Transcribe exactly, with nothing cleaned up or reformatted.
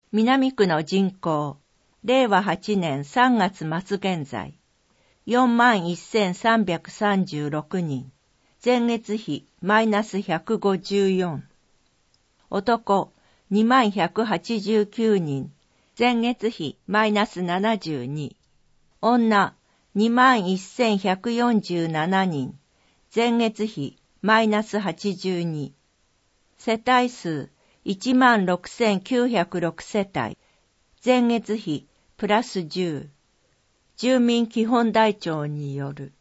南区の人口、れいわはちねんさんがつ末現在、よんまんせんさんびゃくさんじゅうろくにん、前月比マイナスひゃくごじゅうよん。男、にまんひゃくはちじゅうきゅうにん、前月比マイナスななじゅうに。女、にまんせんひゃくよんじゅうななにん、前月比マイナスはちじゅうに。世帯数いちまんろくせんきゅうひゃくろく世帯、前月比プラスじゅう。住民基本台帳による。